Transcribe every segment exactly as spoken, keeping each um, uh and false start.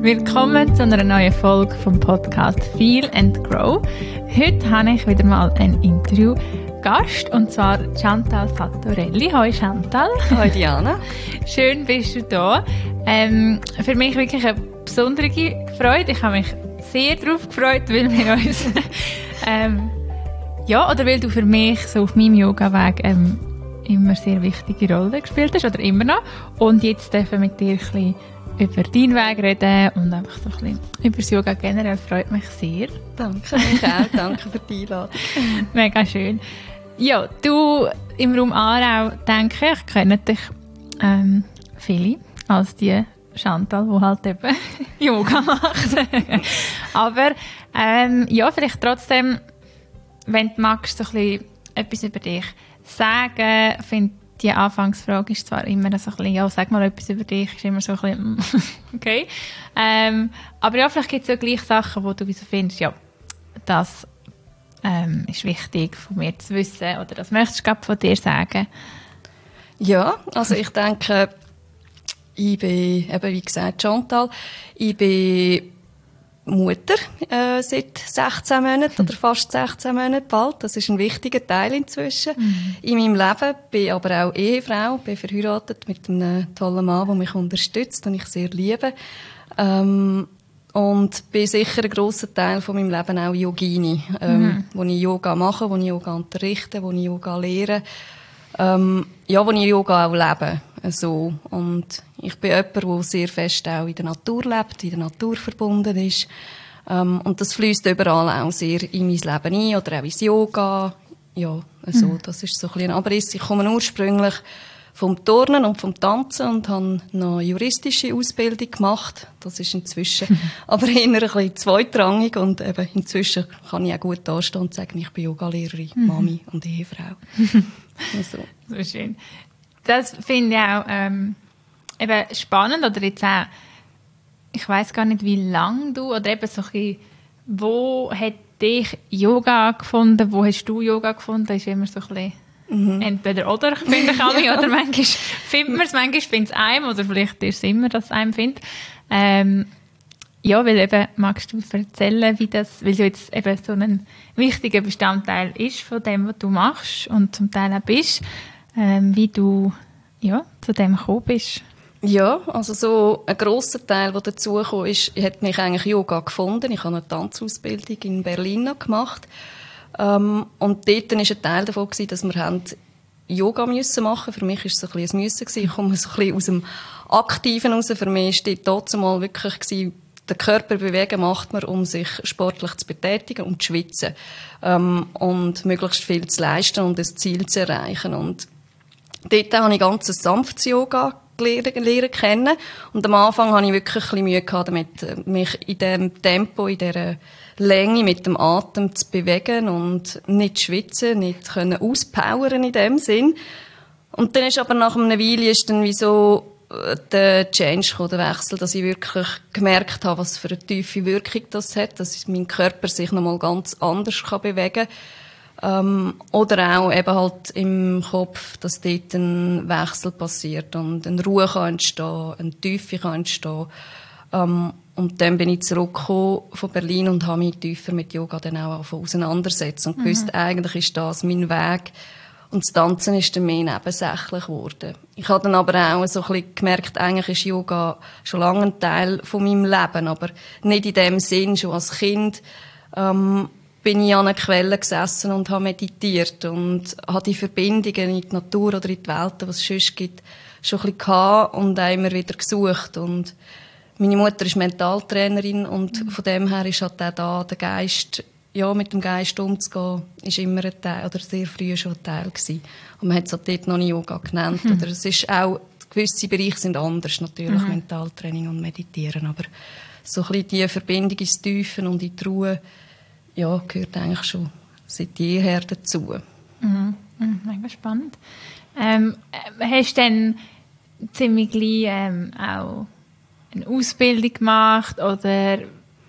Willkommen zu einer neuen Folge vom Podcast Feel and Grow. Heute habe ich wieder mal einen Interviewgast, und zwar Chantal Fattorelli. Hallo Chantal. Hallo Diana. Schön bist du da. Ähm, für mich wirklich eine besondere Freude. Ich habe mich sehr darauf gefreut, weil wir uns ähm, ja, oder weil du für mich so auf meinem Yoga-Weg ähm, immer sehr wichtige Rolle gespielt hast, oder immer noch. Und jetzt dürfen wir mit dir ein bisschen über deinen Weg reden und einfach so ein bisschen über das Yoga generell. Freut mich sehr. Danke, mich auch. Danke für die Einladung. Mega schön. Ja, du im Raum Aarau, denke ich, kennen dich ähm, viele als die Chantal, die halt eben Yoga macht. Aber ähm, ja, vielleicht trotzdem, wenn du magst, so ein bisschen etwas über dich sagen. Ich finde, die Anfangsfrage ist zwar immer so ein bisschen, ja, sag mal etwas über dich, ist immer so ein bisschen, okay. Ähm, aber ja, vielleicht gibt es ja gleich Sachen, wo du so findest, ja, das ähm, ist wichtig von mir zu wissen, oder das möchtest du von dir sagen. Ja, also ich denke, ich bin, eben wie gesagt, Chantal, ich bin Mutter äh, seit sechzehn Monaten oder fast sechzehn Monaten bald. Das ist ein wichtiger Teil inzwischen mhm. in meinem Leben. Bin aber auch Ehefrau, bin verheiratet mit einem tollen Mann, der mich unterstützt und ich sehr liebe. Ähm, und bin sicher ein grosser Teil von meinem Leben auch Yogini, ähm, mhm. wo ich Yoga mache, wo ich Yoga unterrichte, wo ich Yoga lehre. Ähm, ja, wo ich Yoga auch lebe. Also, und ich bin jemand, der sehr fest auch in der Natur lebt, in der Natur verbunden ist. Ähm, und das fließt überall auch sehr in mein Leben ein, oder auch ins Yoga. Ja, also, mhm. das ist so ein bisschen ein Abriss. Ich komme ursprünglich vom Turnen und vom Tanzen und habe noch eine juristische Ausbildung gemacht. Das ist inzwischen mhm. aber eher ein bisschen zweitrangig, und eben inzwischen kann ich auch gut dastehen und sagen, ich bin Yogalehrerin, mhm. Mami und Ehefrau. Also. So schön. Das finde ich auch ähm, eben spannend, oder jetzt auch, ich weiss gar nicht, wie lange du, oder eben so ein bisschen, wo hat dich Yoga gefunden, wo hast du Yoga gefunden, das ist immer so ein bisschen mhm. entweder oder, finde ich alle, ja. Oder manchmal findet man es, manchmal findet es einem, oder vielleicht ist es immer, dass es einem findet. Ähm, ja, weil eben, magst du erzählen, wie das, weil es jetzt eben so ein wichtiger Bestandteil ist von dem, was du machst und zum Teil auch bist, ähm, wie du ja, zu dem gekommen bist? Ja, also so ein grosser Teil, der dazugekommen ist, hat mich eigentlich Yoga gefunden. Ich habe eine Tanzausbildung in Berlin noch gemacht. Ähm, und dort war ein Teil davon, dass wir haben Yoga müssen machen. Für mich war es so ein bisschen ein Müssen. Ich komme so ein bisschen aus dem Aktiven raus. Für mich war dort mal wirklich gewesen, den Körper bewegen macht man, um sich sportlich zu betätigen und zu schwitzen. Ähm, und möglichst viel zu leisten und das Ziel zu erreichen. Und dort habe ich ganz ein sanftes Yoga lernen kennen. Und am Anfang hatte ich wirklich ein bisschen Mühe gehabt damit, mich in diesem Tempo, in dieser Länge mit dem Atem zu bewegen und nicht zu schwitzen, nicht können auspowern in dem Sinn. Und dann ist aber nach einer Weile ist dann wie so der Change gekommen, der Wechsel, dass ich wirklich gemerkt habe, was für eine tiefe Wirkung das hat, dass mein Körper sich nochmal ganz anders kann bewegen kann. Ähm, oder auch eben halt im Kopf, dass dort ein Wechsel passiert und eine Ruhe kann entstehen, eine Tiefe kann entstehen. Ähm, und dann bin ich zurückgekommen von Berlin und habe mich tiefer mit Yoga dann auch auseinandergesetzt und gewusst, mhm. eigentlich ist das mein Weg. Und das Tanzen ist dann mehr nebensächlich geworden. Ich habe dann aber auch so ein bisschen gemerkt, eigentlich ist Yoga schon lange ein Teil von meinem Leben, aber nicht in dem Sinn. Schon als Kind ähm, bin ich an einer Quelle gesessen und habe meditiert und habe die Verbindungen in die Natur oder in die Welt, die es sonst gibt, schon ein bisschen gehabt und auch immer wieder gesucht. Und meine Mutter ist Mentaltrainerin und mhm. von dem her ist halt auch da der Geist, ja, mit dem Geist umzugehen, ist immer ein Teil, oder sehr früh schon ein Teil gewesen. Und man hat es halt dort noch nicht Yoga genannt. Mhm. Oder es ist auch, gewisse Bereiche sind anders, natürlich, mhm. Mentaltraining und Meditieren. Aber so ein bisschen die Verbindung ins Tiefen und in die Ruhe, ja, gehört eigentlich schon seit jeher dazu. Mhm. Mhm. Mega spannend. Ähm, hast du dann ziemlich gleich ähm, auch eine Ausbildung gemacht, oder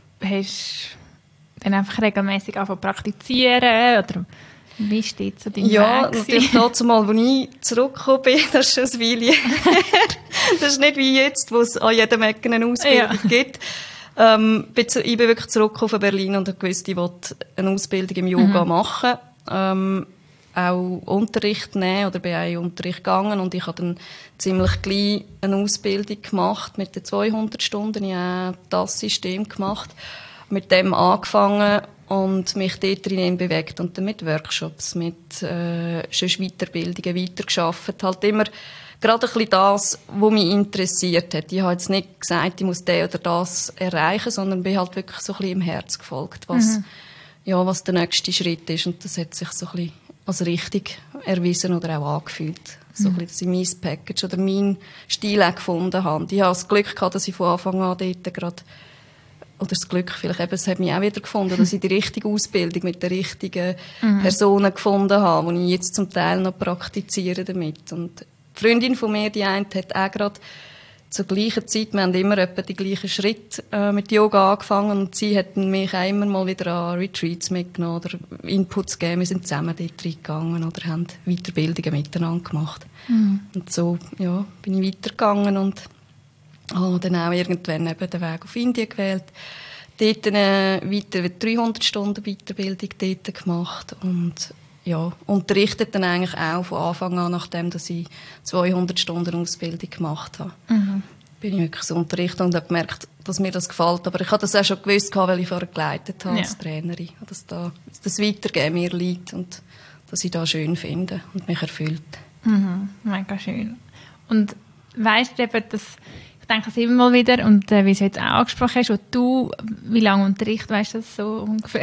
hast dann einfach regelmäßig anfangen praktizieren, oder wie steht so dein Ja, Weg? natürlich dazu mal, als ich zurückgekommen bin, das ist schon ein Weile her. Das ist nicht wie jetzt, wo es an jedem Ecke eine Ausbildung ja. gibt. Ähm, ich bin wirklich zurück auf Berlin und habe gewusst, ich wollte eine Ausbildung im Yoga mhm. machen. Ähm, auch Unterricht nehmen oder bin auch in Unterricht gegangen und ich habe dann ziemlich gleich eine Ausbildung gemacht mit den zweihundert Stunden. Ich habe das System gemacht, mit dem angefangen und mich dort drin bewegt und dann mit Workshops, mit äh, sonst Weiterbildungen weitergearbeitet. Halt immer gerade ein bisschen das, was mich interessiert hat. Ich habe jetzt nicht gesagt, ich muss das oder das erreichen, sondern bin halt wirklich so ein bisschen im Herz gefolgt, was, mhm. ja, was der nächste Schritt ist. Und das hat sich so ein bisschen als richtig erwiesen oder auch angefühlt. So mhm. ein bisschen, dass ich mein Package oder meinen Stil auch gefunden habe. Ich habe das Glück gehabt, dass ich von Anfang an dort gerade, oder das Glück vielleicht eben, es hat mich auch wieder gefunden, dass ich die richtige Ausbildung mit den richtigen mhm. Personen gefunden habe, die ich jetzt zum Teil noch praktiziere damit. Und die Freundin von mir, die eine, hat auch gerade zur gleichen Zeit, wir haben immer etwa die gleichen Schritte äh, mit Yoga angefangen und sie hat mich auch immer mal wieder an Retreats mitgenommen oder Inputs gegeben. Wir sind zusammen dort reingegangen oder haben Weiterbildungen miteinander gemacht. Mhm. Und so ja, bin ich weitergegangen und habe dann auch irgendwann eben den Weg auf Indien gewählt. Dort eine weiter, dreihundert Stunden Weiterbildung dort gemacht und ja, unterrichtet dann eigentlich auch von Anfang an, nachdem dass ich zweihundert Stunden Ausbildung gemacht habe. Mhm. Bin ich wirklich so unterrichtet und habe gemerkt, dass mir das gefällt. Aber ich habe das auch schon gewusst, weil ich vorher geleitet habe ja. als Trainerin. Dass da, das Weitergeben mir liegt und dass ich das schön finde und mich erfüllt. Mhm, mega schön. Und weisst du eben, dass ich denke es immer mal wieder, und äh, wie du jetzt auch angesprochen hast, und du, wie lange Unterricht, weißt du das so ungefähr?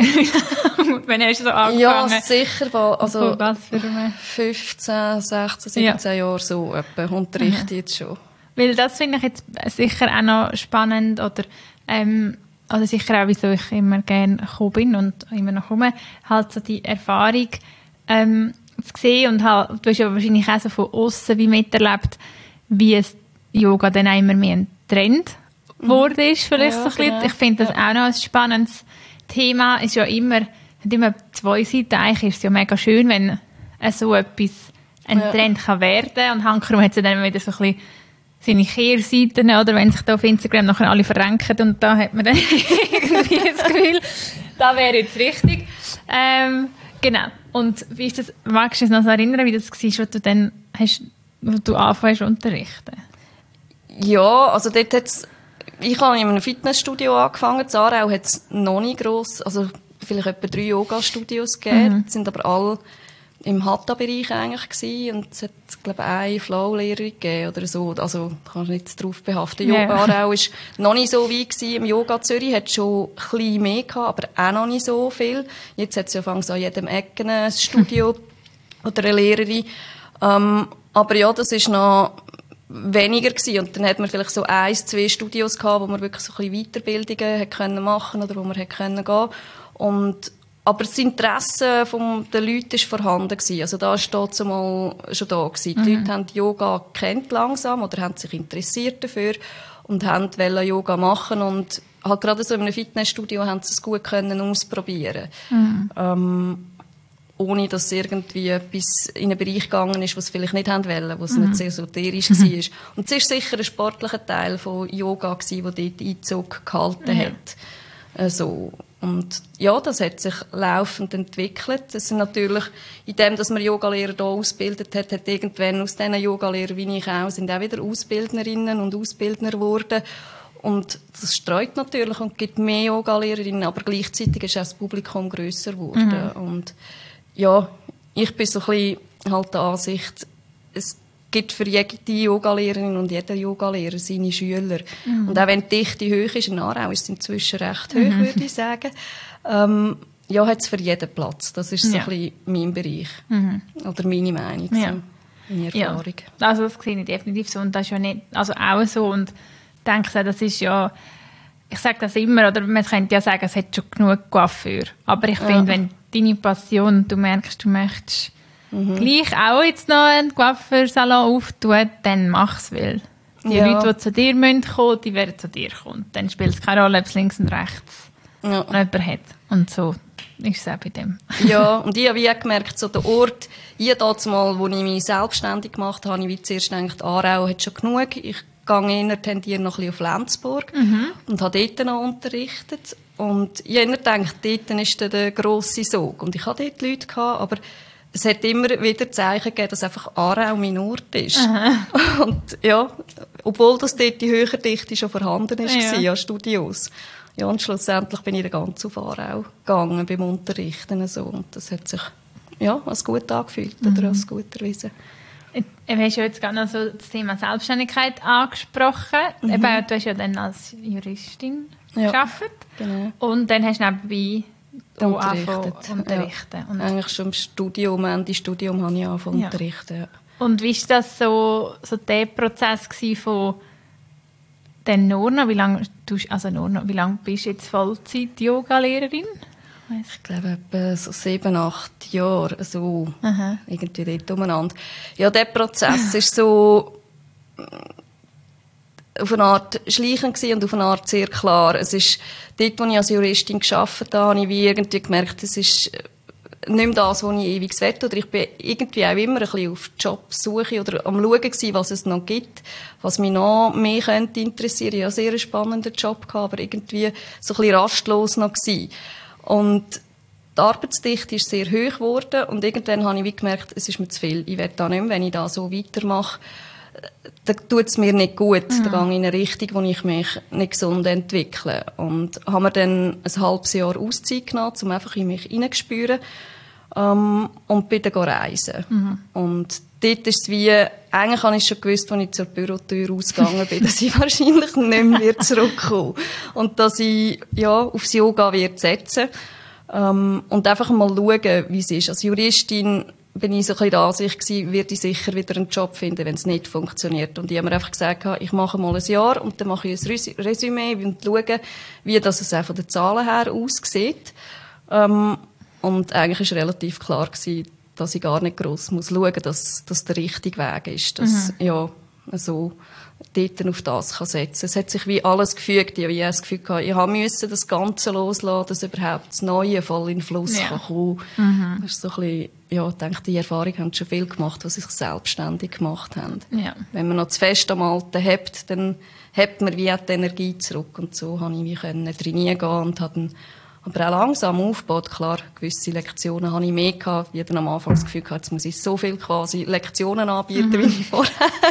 Wenn hast du so angefangen? Ja, sicher. Also was für eine? fünfzehn, sechzehn, siebzehn ja. Jahre so etwa unterrichte ich jetzt schon. Weil das finde ich jetzt sicher auch noch spannend, oder ähm, also sicher auch, wieso ich immer gerne gekommen bin und immer noch komme, halt so die Erfahrung ähm, zu sehen, und halt, du hast ja wahrscheinlich auch so von außen wie miterlebt, wie es Yoga dann auch immer mehr ein Trend geworden ist, vielleicht ja, so ein genau. Ich finde das ja. auch noch ein spannendes Thema. Ist ja immer, hat immer zwei Seiten. Eigentlich ist es ja mega schön, wenn so etwas ein ja. Trend kann werden kann. Und Hankerum hat es dann wieder so ein bisschen seine Kehrseiten, oder wenn sich da auf Instagram nachher alle verrenken, und da hat man dann irgendwie das Gefühl, da wäre jetzt richtig. Ähm, genau. Und wie ist das, magst du dich noch so erinnern, wie das war, was du dann hast, wo du anfängst zu unterrichten? Ja, also dort hat's, ich habe in einem Fitnessstudio angefangen. In Aarau hat es noch nicht gross, also vielleicht etwa drei Yoga-Studios gegeben. Mhm. Die sind aber alle im Hatha-Bereich eigentlich gewesen. Und es hat, glaube ich, eine Flow-Lehrerin gegeben oder so. Also, kann ich nicht darauf behaften. Yeah. Aarau war noch nicht so weit gewesen. Im Yoga Zürich hat es schon ein bisschen mehr gehabt, aber auch noch nicht so viel. Jetzt hat es ja fast an jedem Ecken ein Studio oder eine Lehrerin. Ähm, aber ja, das ist noch weniger gewesen. Und dann hat man vielleicht so eins, zwei Studios gehabt, wo man wirklich so ein bisschen Weiterbildungen hat können machen oder wo man hat können gehen. Und aber das Interesse von den Leuten war vorhanden gewesen. Also da war dort mal schon da gewesen. Die mhm. Leute haben Yoga kennt langsam oder haben sich interessiert dafür und haben wollen Yoga machen, und halt gerade so in einem Fitnessstudio haben sie es gut können ausprobieren. Mhm. Ähm, ohne dass irgendwie etwas in einen Bereich gegangen ist, was sie vielleicht nicht haben wollen, was mhm. nicht sehr esoterisch mhm. war. Und es war sicher ein sportlicher Teil von Yoga gewesen, der dort Einzug gehalten mhm. hat. Also, und ja, das hat sich laufend entwickelt. Das sind natürlich, in dem, dass man Yogalehrer hier ausgebildet hat, hat irgendwann aus diesen Yogalehrern, wie ich auch, sind auch wieder Ausbildnerinnen und Ausbildner geworden. Und das streut natürlich und gibt mehr Yogalehrerinnen, aber gleichzeitig ist auch das Publikum grösser geworden. Mhm. Und ja, ich bin so ein bisschen halt der Ansicht, es gibt für jede Yogalehrerin und jeder Yogalehrer seine Schüler. Mhm. Und auch wenn die Dichte hoch ist, in Aarau ist es inzwischen recht hoch, mhm. würde ich sagen, ähm, ja, hat es für jeden Platz. Das ist so ja. ein bisschen mein Bereich. Mhm. Oder meine Meinung, ja. so, meine Erfahrung. Ja. Also das sehe ich definitiv so. Und das ist ja nicht, also auch so. Und ich denke, das ist ja, ich sage das immer, oder man könnte ja sagen, es hat schon genug Coiffeur. Aber ich ja. finde, wenn deine Passion, du merkst, du möchtest mhm. gleich auch jetzt noch einen Coiffeursalon auftun, dann mach es, weil die ja. Leute, die zu dir kommen müssen, die werden zu dir kommen. Dann spielt es keine Rolle, ob es links und rechts ja. noch jemand hat. Und so ist es auch bei dem. Ja, und ich habe wie gemerkt, so der Ort, ich damals mal, wo ich mich selbstständig gemacht habe, habe ich wie zuerst gedacht, Aarau hat schon genug. Ich gehe eher tendiere noch ein bisschen auf Lenzburg mhm. und habe dort noch unterrichtet. Und ich habe gedacht, dort ist dann der grosse Sog. Und ich hatte dort Leute gehabt, aber es hat immer wieder Zeichen gegeben, dass einfach Aarau mein Ort ist. Aha. Und ja, obwohl das dort die Höherdichte schon vorhanden ist, ja. ja, Studios. Ja, und schlussendlich bin ich dann ganz auf Aarau gegangen beim Unterrichten. So. Und das hat sich ja, als gut angefühlt mhm. oder als gut erwiesen. Du hast ja jetzt gerade noch so das Thema Selbstständigkeit angesprochen. Mhm. Eben, du hast ja dann als Juristin ja, gearbeitet. Genau. Und dann hast du nebenbei unterrichtet. unterrichten. Ja. Und eigentlich schon im Studium, Ende Studium habe ich angefangen ja. unterrichten. Ja. Und wie war das so, so der Prozess von dann Norna? Wie lange, also Norna, wie lange bist du jetzt Vollzeit-Yoga-Lehrerin? Ich glaube, etwa so sieben, acht Jahre, so Aha. irgendwie dort umeinander. Ja, der Prozess war so auf eine Art schleichend und auf eine Art sehr klar. Es ist dort, wo ich als Juristin gearbeitet habe, habe ich wie irgendwie gemerkt, es ist nicht mehr das, was ich ewig will. Oder ich bin irgendwie auch immer ein bisschen auf Jobsuche oder am Schauen gewesen, was es noch gibt, was mich noch mehr könnte interessieren. Ich hatte einen sehr spannenden Job, aber irgendwie so ein bisschen rastlos noch gewesen. Und die Arbeitsdichte ist sehr hoch geworden und irgendwann habe ich wie gemerkt, es ist mir zu viel. Ich will da nicht mehr, wenn ich da so weitermache, dann tut es mir nicht gut. Mhm. Dann gehe ich in eine Richtung, wo ich mich nicht gesund entwickle. Und habe mir dann ein halbes Jahr Auszeit genommen, um einfach in mich hineinzuspüren. Um, und bin dann reisen. Mhm. Und dort ist es wie, eigentlich habe ich schon gewusst, als ich zur Bürotür ausgegangen bin, dass ich wahrscheinlich nicht mehr zurückkomme. Und dass ich, ja, aufs Yoga werde setzen. Um, und einfach mal schauen, wie es ist. Als Juristin bin ich so ein bisschen der Ansicht gewesen, werde ich sicher wieder einen Job finden, wenn es nicht funktioniert. Und ich habe mir einfach gesagt, ich mache mal ein Jahr und dann mache ich ein Resümee und schaue, wie das es auch von den Zahlen her aussieht. Um, Und eigentlich war relativ klar gewesen, dass ich gar nicht gross muss schauen muss, dass das der richtige Weg ist. Dass, mhm. ja, so dort auf das kann setzen. Es hat sich wie alles gefügt. Ich habe das Gefühl gehabt, ich musste das Ganze loslassen, dass überhaupt das Neue voll in den Fluss ja. kann kommen. Mhm. Das ist so ein bisschen, ja, ich denke, die Erfahrung haben schon viel gemacht, die sich selbstständig gemacht haben. Ja. Wenn man noch zu fest am Alten hebt, dann hebt man wie die Energie zurück. Und so konnte ich wie trainieren gehen und habe dann aber auch langsam aufgebaut. Klar, gewisse Lektionen hatte ich mehr gehabt. Ich hatte am Anfang das Gefühl gehabt, jetzt muss ich so viel quasi Lektionen anbieten, mhm. wie ich vorher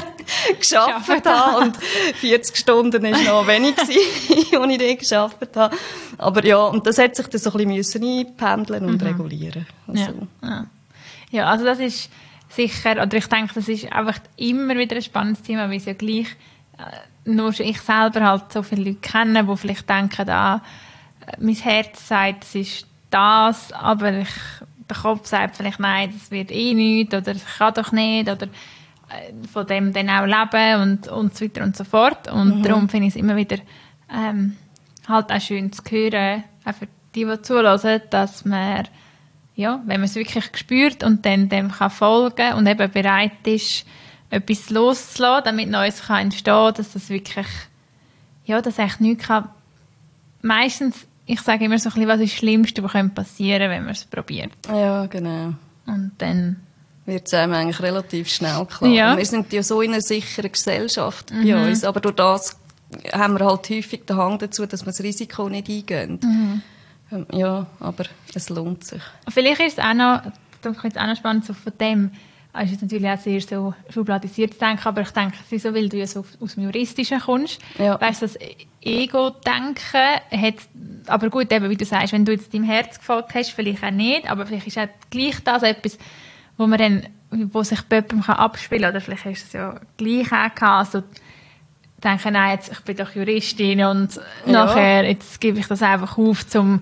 gearbeitet habe. Und vierzig Stunden war noch wenig, als ich dort gearbeitet habe. Aber ja, und das hat sich dann so ein bisschen einpendeln und mhm. regulieren. Also. Ja. Ja. ja, also das ist sicher, oder ich denke, das ist einfach immer wieder ein spannendes Thema, weil es ja gleich äh, nur ich selber halt so viele Leute kenne, die vielleicht denken, ah, mein Herz sagt, es ist das, aber ich, der Kopf sagt vielleicht, nein, das wird eh nichts, oder ich kann doch nicht, oder äh, von dem dann auch leben und, und so weiter und so fort. Und mhm. darum finde ich es immer wieder ähm, halt auch schön zu hören, auch für die, die zuhören, dass man, ja, wenn man es wirklich spürt und dann dem kann folgen und eben bereit ist, etwas loszulassen, damit Neues kann entstehen, dass das wirklich, ja, dass echt nichts kann. Meistens, ich sage immer so ein bisschen, was ist das Schlimmste, was passieren könnte, wenn man es probiert. Ja, genau. Und dann wird es einem eigentlich relativ schnell klar. Ja. Wir sind ja so in einer sicheren Gesellschaft mhm. bei uns, aber durch das haben wir halt häufig den Hang dazu, dass wir das Risiko nicht eingehen. Mhm. Ja, aber es lohnt sich. Vielleicht ist es auch noch, das ist auch noch spannend, so von dem, es ist natürlich auch sehr so schubladisiert zu denken, aber ich denke, es ist so, weil du ja so aus dem Juristischen kommst, ja. Weißt du, das Ego-Denken hat, aber gut, eben, wie du sagst, wenn du jetzt deinem Herz gefolgt hast, vielleicht auch nicht, aber vielleicht ist auch gleich das etwas, wo man dann, wo sich bei jemandem abspielen kann, oder vielleicht hast du es ja gleich auch gehabt, also denken, nein, jetzt, ich bin doch Juristin und ja. nachher, jetzt gebe ich das einfach auf, zum,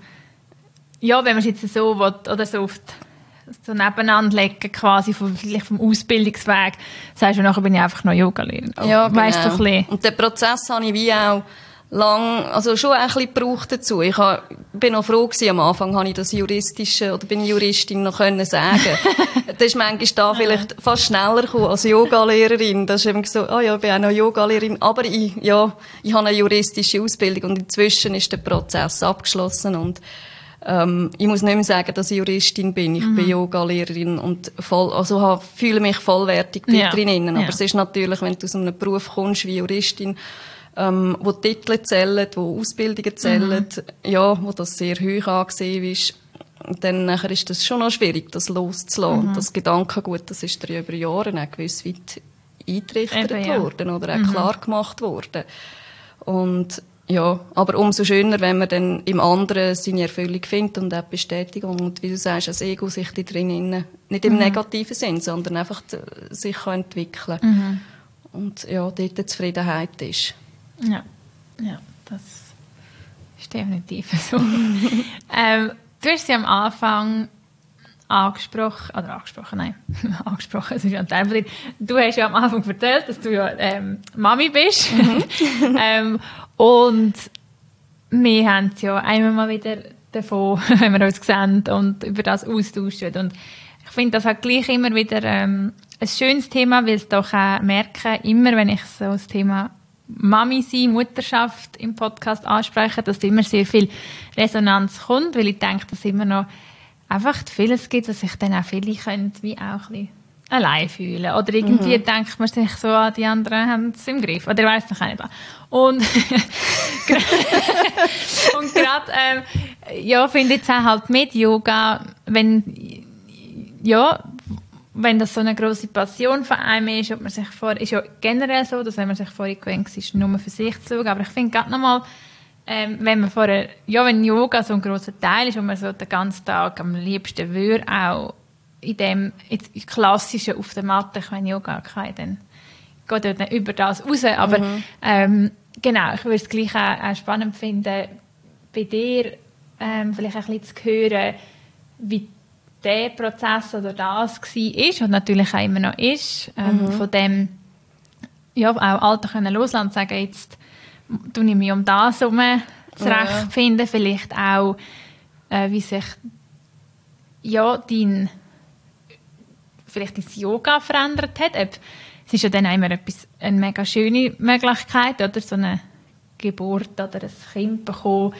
ja, wenn man es jetzt so will, oder so oft so nebeneinander legen, quasi vom, vielleicht vom Ausbildungsweg, sagst du, nachher bin ich einfach noch Yoga-Lehrerin. Ja, genau. Weißt du, ein bisschen. Und den Prozess habe ich wie auch lang, also schon ein bisschen gebraucht dazu. Ich habe, bin noch froh gewesen, am Anfang habe ich das Juristische, oder bin ich Juristin noch können sagen. Das ist manchmal da vielleicht fast schneller gekommen als Yoga-Lehrerin. Das ist eben so, ah ja, ich bin auch noch Yoga-Lehrerin, aber ich, ja, ich habe eine juristische Ausbildung und inzwischen ist der Prozess abgeschlossen und Ähm, ich muss nicht mehr sagen, dass ich Juristin bin. Ich mhm. bin Yoga-Lehrerin und voll, also habe, fühle mich vollwertig dort ja. drinnen. Aber ja. es ist natürlich, wenn du aus einem Beruf kommst wie Juristin, ähm, wo Titel zählen, wo Ausbildungen zählen, mhm. ja, wo das sehr hoch angesehen ist, dann nachher ist das schon noch schwierig, das loszulassen. Mhm. Das Gedankengut, das ist dir über Jahre auch gewiss weit eingerichtet Eben, ja. worden oder auch mhm. klar gemacht worden. Und ja, aber umso schöner, wenn man dann im anderen seine Erfüllung findet und auch Bestätigung und wie du sagst, das Ego sich da drinnen, nicht im mhm. negativen Sinn, sondern einfach sich kann entwickeln mhm. und ja, dort die Zufriedenheit ist. Ja, ja, das ist definitiv so. ähm, du hast sie am Anfang angesprochen, oder angesprochen, nein, angesprochen, es ist ja ein Teil von dir. Du hast ja am Anfang erzählt, dass du ja ähm, Mami bist. Mhm. ähm, und wir haben es ja einmal mal wieder davon, wenn wir uns sehen und über das austauschen. Und ich finde, das hat gleich immer wieder ähm, ein schönes Thema, weil es doch auch merke, immer wenn ich so das Thema Mami sein, Mutterschaft im Podcast anspreche, dass immer sehr viel Resonanz kommt, weil ich denke, dass immer noch einfach vieles gibt, was sich dann auch viele können, wie auch ein bisschen allein fühlen. Oder irgendwie mhm. denkt man sich so, ah, die anderen haben es im Griff. Oder ich weiss noch nicht. Und, und gerade, ähm, ja, finde ich jetzt auch halt mit Yoga, wenn, ja, wenn das so eine grosse Passion von einem ist, ob man sich vor, ist ja generell so, dass wenn man sich vorher gewöhnt ist, nur für sich zu schauen. Aber ich finde gerade nochmal, ähm, wenn man vorher, ja, wenn Yoga so ein grosser Teil ist und man so den ganzen Tag am liebsten würde, auch in dem jetzt klassischen auf der Matte, ich meine Yoga kann, dann geht ja dann über das raus. Aber mhm. ähm, genau, ich würde es gleich auch, auch spannend finden, bei dir ähm, vielleicht ein bisschen zu hören, wie der Prozess oder das war und natürlich auch immer noch ist, ähm, mhm. von dem ja, auch Alter können loslassen und sagen, jetzt tue ich mich um das herum zurechtfinden, ja. vielleicht auch, äh, wie sich ja, dein vielleicht dein Yoga verändert hat. Ob, es ist ja dann auch immer etwas, eine mega schöne Möglichkeit, oder so eine Geburt oder ein Kind bekommen,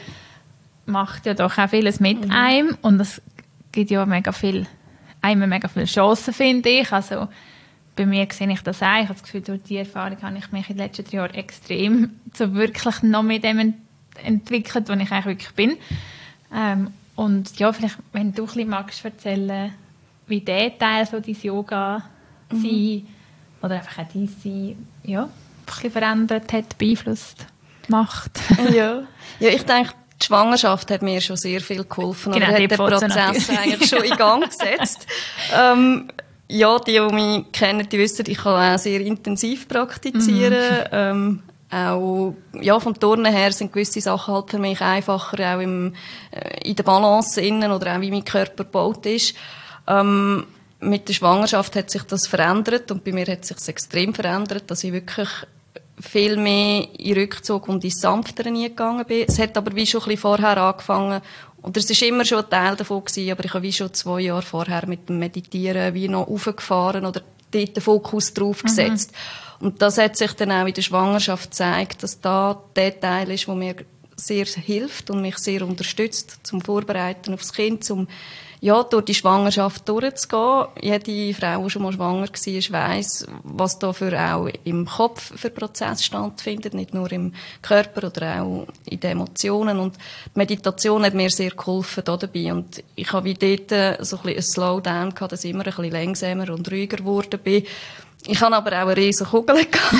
macht ja doch auch vieles mit mhm. einem und es gibt ja mega viel, einmal mega viele Chancen, finde ich. Also bei mir sehe ich das auch. Ich habe das Gefühl, durch diese Erfahrung habe ich mich in den letzten drei Jahren extrem so wirklich noch mit dem ent- entwickelt, wo ich eigentlich wirklich bin. Ähm, und ja, vielleicht, wenn du ein bisschen magst erzählen, wie der Teil so dein Yoga mhm. sein oder einfach auch dein Sein ja, ein bisschen verändert hat, beeinflusst, macht. ja. ja, ich denke, die Schwangerschaft hat mir schon sehr viel geholfen. Genau, oder hat den Prozess eigentlich schon in Gang gesetzt. ähm, ja, die, die mich kennen, die wissen, ich kann auch sehr intensiv praktizieren. Mhm. Ähm, auch, ja, vom Turnen her sind gewisse Sachen halt für mich einfacher, auch im, äh, in der Balance innen oder auch wie mein Körper gebaut ist. Ähm, mit der Schwangerschaft hat sich das verändert und bei mir hat sich das extrem verändert, dass ich wirklich viel mehr in Rückzug und ins Sanftere gegangen bin. Es hat aber wie schon ein bisschen vorher angefangen und es war immer schon ein Teil davon gewesen, aber ich habe wie schon zwei Jahre vorher mit dem Meditieren wie noch aufgefahren oder dort den Fokus drauf gesetzt. Mhm. Und das hat sich dann auch in der Schwangerschaft gezeigt, dass da der Teil ist, der mir sehr hilft und mich sehr unterstützt zum Vorbereiten aufs Kind, zum ja, durch die Schwangerschaft durchzugehen. Jede Frau, die schon mal schwanger war, weiss, was da für auch im Kopf für Prozess stattfindet, nicht nur im Körper oder auch in den Emotionen. Und die Meditation hat mir sehr geholfen da dabei. Und ich habe wie dort so ein bisschen ein Slowdown gehabt, dass ich immer ein bisschen langsamer und ruhiger geworden bin. Ich hatte aber auch eine riesige Kugel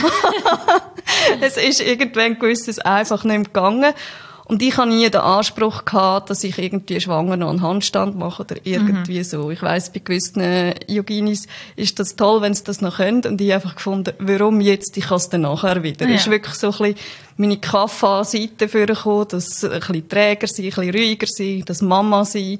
gehabt. Es ist irgendwann gewisses einfach nicht mehr gegangen. Und ich hatte nie den Anspruch gehabt, dass ich irgendwie schwanger noch einen Handstand mache oder irgendwie mhm. so. Ich weiss, bei gewissen Yoginis ist das toll, wenn sie das noch können. Und ich habe einfach gefunden, warum jetzt? Ich kann es dann nachher wieder. Ja. Es ist wirklich so ein bisschen meine Kaffee-Seite vorgekommen, das ein bisschen träger sein, ein bisschen ruhiger sein, das Mama sein.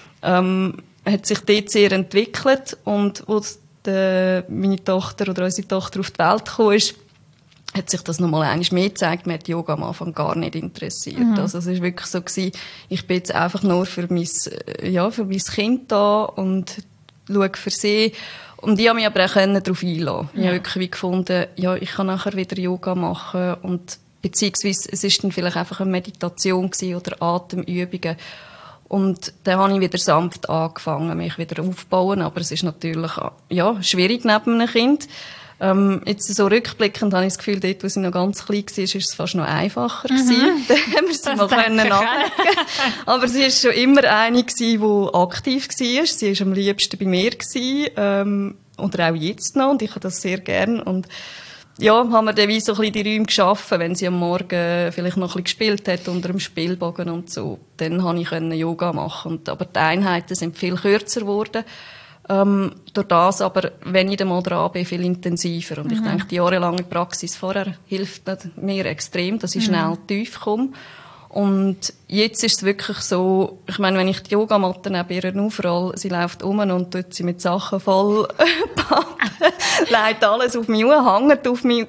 Ähm, hat sich dort sehr entwickelt. Und als die, meine Tochter oder unsere Tochter auf die Welt gekommen ist, hat sich das nochmal einmal mehr gezeigt. Mir hat Yoga am Anfang gar nicht interessiert. Mhm. Also es war wirklich so gewesen, ich bin jetzt einfach nur für mein, ja, für mein Kind da und schaue für sie. Und ich habe mich aber auch darauf einlassen. Ja. Ich habe wirklich wie gefunden, ja, ich kann nachher wieder Yoga machen und beziehungsweise es ist dann vielleicht einfach eine Meditation gewesen oder Atemübungen. Und dann habe ich wieder sanft angefangen, mich wieder aufzubauen. Aber es ist natürlich, ja, schwierig neben einem Kind. Ähm, jetzt so rückblickend habe ich das Gefühl, dort, wo sie noch ganz klein war, ist es fast noch einfacher mhm. gewesen. Da haben wir sie mal können nachlegen. Aber sie war schon immer eine gewesen, die aktiv war. Sie war am liebsten bei mir gewesen, ähm, oder auch jetzt noch. Und ich habe das sehr gern. Und ja, haben wir dann wie so ein bisschen die Räume geschaffen, wenn sie am Morgen vielleicht noch ein bisschen gespielt hat unter dem Spielbogen und so. Dann konnte ich Yoga machen. Und, aber die Einheiten sind viel kürzer geworden. Ähm, durch das aber, wenn ich dann mal dran bin, viel intensiver. Und mhm. ich denke, die jahrelange Praxis vorher hilft mir extrem, dass ich mhm. schnell tief komme. Und jetzt ist es wirklich so, ich meine, wenn ich die Yogamatte neben ihr aufrolle, sie läuft um und tut sie mit Sachen voll packen, legt alles auf mich an, hängt auf mich,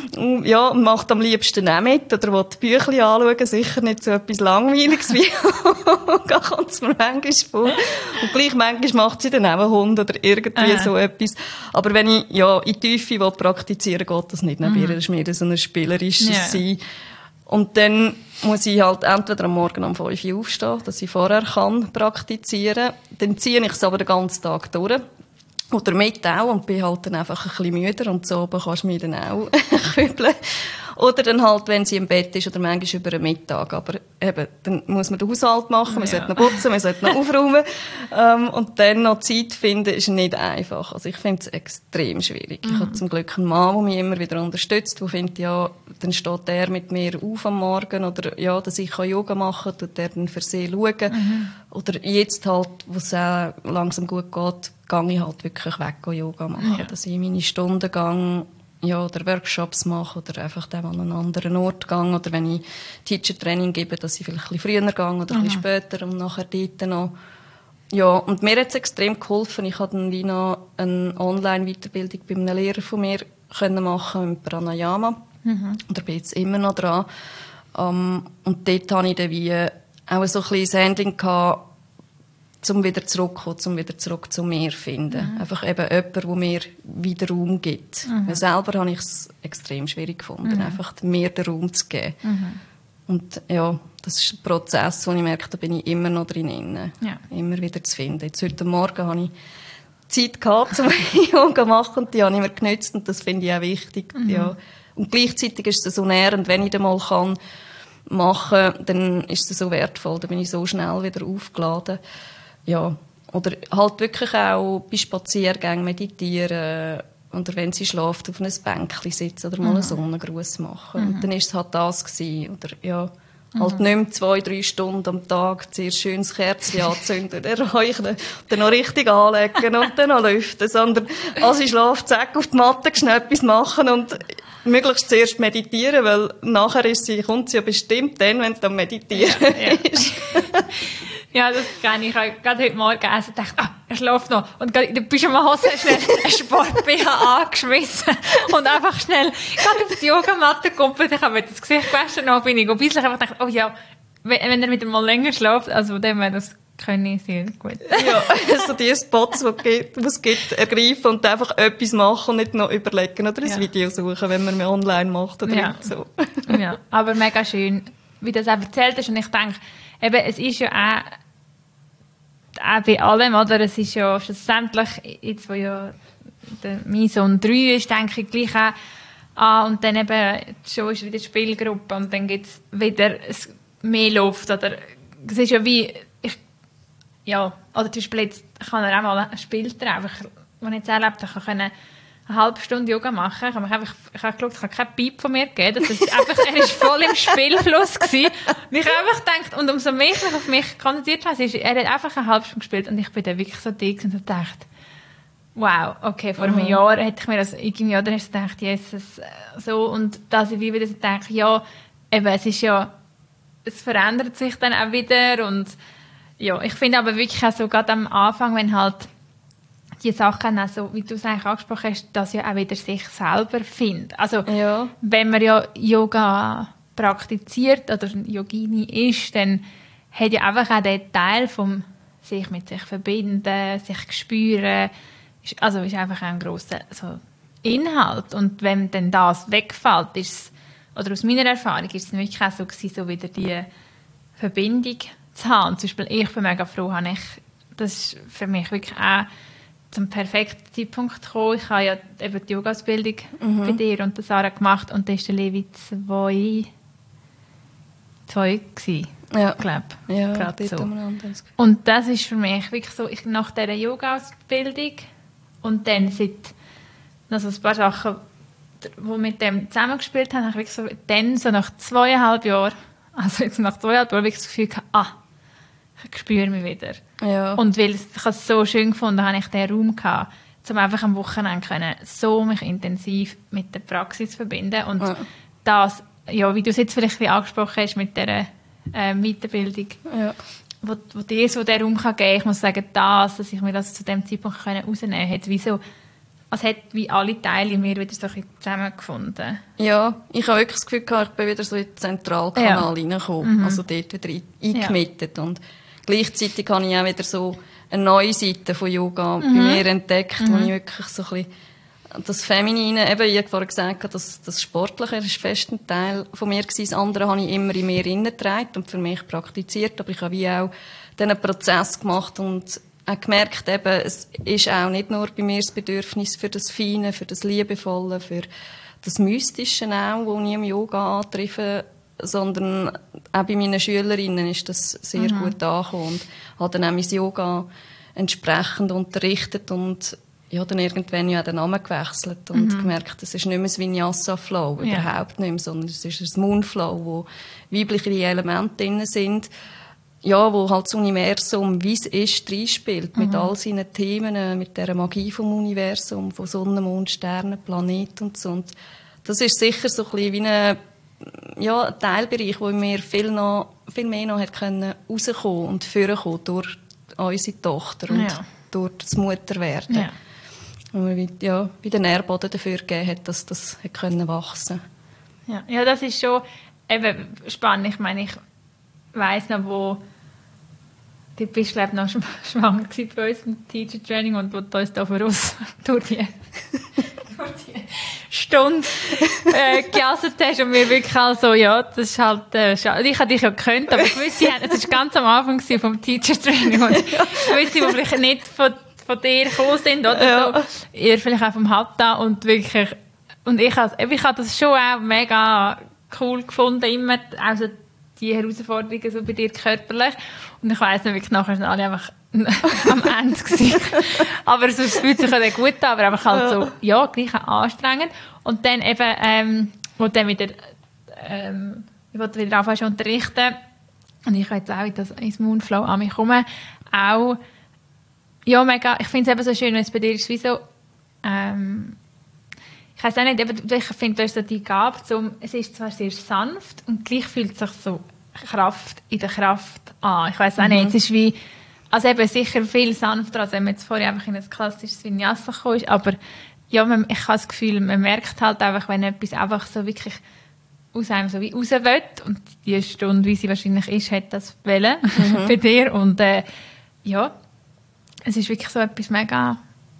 ja, und macht am liebsten auch mit, oder will die Büchlein anschauen, sicher nicht so etwas Langweiliges wie Yoga, kommt es mir manchmal vor. Und gleich manchmal macht sie dann auch einen Hund oder irgendwie Aha. so etwas. Aber wenn ich, ja, in die Tiefe will praktizieren, geht das nicht neben mhm. ihr, das ist mir so ein spielerisches ja. Sein. Und dann muss ich halt entweder am Morgen um fünf Uhr aufstehen, dass ich vorher kann praktizieren kann. Dann ziehe ich es aber den ganzen Tag durch. Oder mit auch und bin halt dann einfach ein bisschen müder und so oben kannst du mich dann auch kübeln. Oder dann halt, wenn sie im Bett ist oder manchmal über den Mittag. Aber eben, dann muss man den Haushalt machen, man ja. sollte noch putzen, man sollte noch aufräumen. ähm, und dann noch Zeit finden, ist nicht einfach. Also ich finde es extrem schwierig. Mhm. Ich habe zum Glück einen Mann, der mich immer wieder unterstützt, der findet, ja, dann steht er mit mir auf am Morgen oder ja, dass ich Yoga machen kann, tut er dann für sie schauen. Mhm. Oder jetzt halt, wo es auch langsam gut geht, gehe ich halt wirklich weg Yoga machen. Ja. Dass ich meine Stunden gehe, ja, oder Workshops mache oder einfach dann an einen anderen Ort gehe oder wenn ich Teacher-Training gebe, dass ich vielleicht ein bisschen früher gehe oder mhm. ein bisschen später und nachher dort noch. Ja, und mir hat es extrem geholfen. Ich hatte dann wie noch eine Online-Weiterbildung bei einem Lehrer von mir können machen mit Pranayama. Mhm. Und da bin ich jetzt immer noch dran. Um, und dort hatte ich dann wie auch so ein bisschen das Handling gehabt, um wieder zurückzukommen, um wieder zurück zu mir zu finden. Mhm. Einfach eben jemand, der mir wieder Raum gibt. Mhm. Weil selber habe ich es extrem schwierig gefunden, mhm. einfach mir den Raum zu geben. Mhm. Und ja, das ist ein Prozess, wo ich merke, da bin ich immer noch drin, ja. immer wieder zu finden. Jetzt heute Morgen habe ich Zeit gehabt, um Yoga zu machen und die habe ich mir genützt und das finde ich auch wichtig. Mhm. Ja. Und gleichzeitig ist es so nährend, wenn ich das mal kann machen, dann ist es so wertvoll, dann bin ich so schnell wieder aufgeladen. Ja, oder halt wirklich auch bei Spaziergängen meditieren oder wenn sie schläft, auf einem Bänkchen sitzen oder mal mhm. einen Sonnengruß machen. Mhm. Und dann war es halt das gewesen. Oder ja, mhm. halt nicht mehr zwei, drei Stunden am Tag sehr schönes Kerzchen anzünden, erreichen, dann noch richtig anlegen und dann noch lüften, sondern als sie schläft, zack, auf die Matte schnell etwas machen und möglichst zuerst meditieren, weil nachher ist sie, kommt sie ja bestimmt dann, wenn du am Meditieren ja, ja. ist. Ja, das kenne ich. Ich habe gerade heute Morgen gegessen und dachte, ah, er schläft noch. Und gerade in der Pyjama-Hose schnell einen Sport-B H angeschmissen und einfach schnell gerade auf die Yogamatte gekommen. Ich habe mir das Gesicht gewaschen, dann bin ich ein bisschen einfach gedacht, oh ja, wenn er wieder mal länger schläft, also dem das kann ich sehr gut. Ja, also die Spots, die es gibt, ergreifen und einfach etwas machen und nicht noch überlegen oder ein ja. Video suchen, wenn man es online macht oder ja. so. Ja, aber mega schön, wie du das auch erzählt hast. Und ich denke, eben, es ist ja auch auch bei allem, oder? Es ist ja schlussendlich, jetzt wo ja der, mein Sohn drei ist, denke ich gleich auch an, und dann eben schon ist wieder die Spielgruppe und dann gibt es wieder mehr Luft, oder es ist ja wie, ich, ja, oder zum Beispiel jetzt kann er auch mal ein Spiel treffen, wenn ich jetzt erlebt habe, ich kann eine halbe Stunde Yoga machen. Ich habe, einfach, ich habe geschaut, ich habe keinen Piep von mir gegeben. Das ist einfach, er war voll im Spielfluss gewesen. Und ich habe einfach gedacht, und umso mehr ich auf mich konzentriert habe, ist, er hat einfach eine halbe Stunde gespielt und ich bin dann wirklich so dick und so gedacht, wow, okay, vor mhm. einem Jahr hätte ich mir das irgendwie, oder hast du gedacht, Jesus, so, und dass ich wieder so denke, ja, eben, es ist ja, es verändert sich dann auch wieder und ja, ich finde aber wirklich auch so, gerade am Anfang, wenn halt die Sachen, also, wie du es eigentlich angesprochen hast, dass ja auch wieder sich selber findet. Also, ja. wenn man ja Yoga praktiziert oder Yogini ist, dann hat ja einfach auch der Teil vom sich mit sich verbinden, sich spüren, ist, also ist einfach auch ein grosser so Inhalt. Und wenn dann das wegfällt, ist es, oder aus meiner Erfahrung, ist es wirklich auch so gewesen, so wieder die Verbindung zu haben. Zum Beispiel, ich bin mega froh, habe ich, das ist für mich wirklich auch zum perfekten Zeitpunkt gekommen. Ich habe ja eben die Yoga-Ausbildung mhm. bei dir und der Sarah gemacht und da war der Levi zwei, zwei gewesen, ja. glaube ich. Ja, gerade so. Das und das ist für mich wirklich so, ich, nach dieser Yoga-Ausbildung und dann seit noch so ein paar Sachen, die mit dem zusammengespielt haben, habe ich wirklich so, dann so nach zweieinhalb Jahren, also jetzt nach zweieinhalb Jahren wirklich das Gefühl gehabt, ah, ich spüre mich wieder. Ja. Und weil ich es so schön gefunden habe, ich den Raum gehabt, um einfach am Wochenende können, so mich intensiv mit der Praxis verbinden. Und ja. das, ja, wie du es jetzt vielleicht ein bisschen angesprochen hast, mit dieser äh, Weiterbildung, ja. wo, wo dir so den Raum kann geben kann, ich muss sagen, das, dass ich mir das zu dem Zeitpunkt rausnehmen konnte, wie so, als hätte wie alle Teile in mir wieder so ein bisschen zusammengefunden. Ja, ich habe wirklich das Gefühl gehabt, ich bin wieder so in den Zentralkanal ja. reingekommen, mhm. also dort wieder eingemietet. Ja. Und gleichzeitig habe ich auch wieder so eine neue Seite von Yoga mhm. bei mir entdeckt, mhm. wo ich wirklich so ein bisschen das Feminine, eben, ich habe vorhin gesagt, das, das Sportliche ist fest ein Teil von mir gewesen. Das andere habe ich immer in mir hineingetragen und für mich praktiziert, aber ich habe wie auch diesen Prozess gemacht und auch gemerkt, eben, es ist auch nicht nur bei mir das Bedürfnis für das Feine, für das Liebevolle, für das Mystische auch, das ich im Yoga antreffe, sondern auch bei meinen Schülerinnen ist das sehr mhm. gut angekommen und habe dann auch mein Yoga entsprechend unterrichtet und ja, dann irgendwann ja den Namen gewechselt und mhm. gemerkt, es ist nicht mehr das Vinyasa-Flow, ja. überhaupt nicht mehr, sondern es ist ein Moon-Flow, wo weibliche Elemente drin sind, ja, wo halt das Universum, wie es ist, reinspielt, mhm. mit all seinen Themen, mit der Magie vom Universum, von Sonne, Mond, Sternen, Planeten und so. Und das ist sicher so ein bisschen wie ein, ja, ein Teilbereich, wo mir viel, noch, viel mehr noch hat können rauskommen und vorkommen durch unsere Tochter und ja. durch das Mutterwerden. Ja. Wo mir ja, wie den Nährboden dafür gegeben hat, dass das hat können wachsen konnte. Ja. ja, das ist schon eben spannend. Ich meine, ich weiss noch, wo du bist, glaube ich, noch schwanger gewesen bei uns im Teacher Training und wo du uns da voraus durch die, durch die Stunde äh, gejasset hast und mir wirklich also, ja, das ist halt, äh, ich hätte dich ja gekannt, aber gewisse, es war ganz am Anfang vom Teacher Training und gewisse, die vielleicht nicht von, von dir gekommen sind, oder ja. so, ihr vielleicht auch vom Hatta und wirklich, und ich habe ich hab das schon auch mega cool gefunden, immer, also die Herausforderungen so bei dir körperlich. Und ich weiss nicht, wirklich nachher sind alle einfach am Ende gewesen. Aber es fühlt sich auch gut an, aber einfach halt so, ja, gleich auch anstrengend. Und dann eben, ähm, wo dann wieder, ähm, ich wollte wieder anfangen zu unterrichten. Und ich will jetzt auch in das, ins Moonflow an mich kommen. Auch, ja, mega, ich finde es eben so schön, wenn es bei dir ist wie so, ähm, ich weiss auch nicht, ich finde, du hast so die Gabe, zum, es ist zwar sehr sanft und gleich fühlt es sich so Kraft in der Kraft an. Ich weiss auch nicht, es ist wie, also eben sicher viel sanfter, als wenn man jetzt vorher einfach in ein klassisches Vinyasa gekommen ist, aber ja, man, ich habe das Gefühl, man merkt halt einfach, wenn etwas einfach so wirklich aus einem so wie raus will und die Stunde, wie sie wahrscheinlich ist, hat das wollen mhm. bei dir und äh, ja, es ist wirklich so etwas mega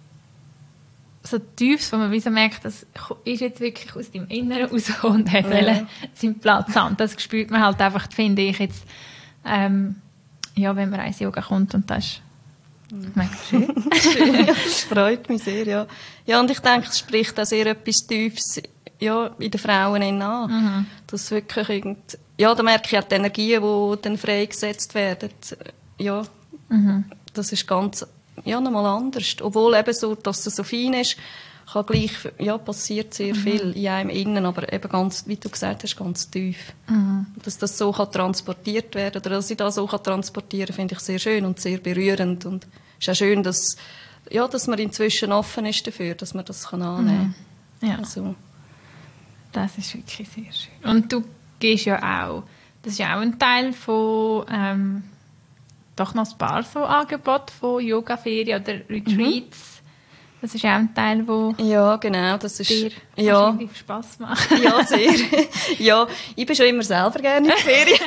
so tiefs, wo man wie so merkt, das ist jetzt wirklich aus deinem Inneren raus und hat ja. seinen Platz an. Und das spürt man halt einfach, finde ich jetzt, ähm, ja, wenn man ins Yoga kommt und das ist mega schön. schön. Das freut mich sehr, ja. Ja, und ich denke, es spricht auch sehr etwas Tiefes ja, in den Frauen an. Mhm. Das wirklich irgend, ja, da merke ich auch die Energien, die dann freigesetzt werden. Ja, mhm. das ist ganz ja, nochmal anders. Obwohl eben so, dass es so fein ist, kann gleich, ja, passiert sehr mhm. viel in einem Innen, aber eben ganz, wie du gesagt hast, ganz tief. Mhm. Dass das so kann transportiert werden oder dass ich das so kann transportieren kann, finde ich sehr schön und sehr berührend. Und es ist auch schön, dass, ja, dass man inzwischen offen ist dafür, dass man das kann annehmen kann. Mhm. Ja. Also. Das ist wirklich sehr schön. Und du gehst ja auch, das ist ja auch ein Teil von, ähm, doch noch ein paar so Angebote von Yoga-Ferien oder Retreats. Mhm. Das ist auch ein Teil, wo ja, genau, das ist, dir ja. wahrscheinlich Spass macht. Ja, sehr. Ja, ich bin schon immer selber gerne in der Ferien.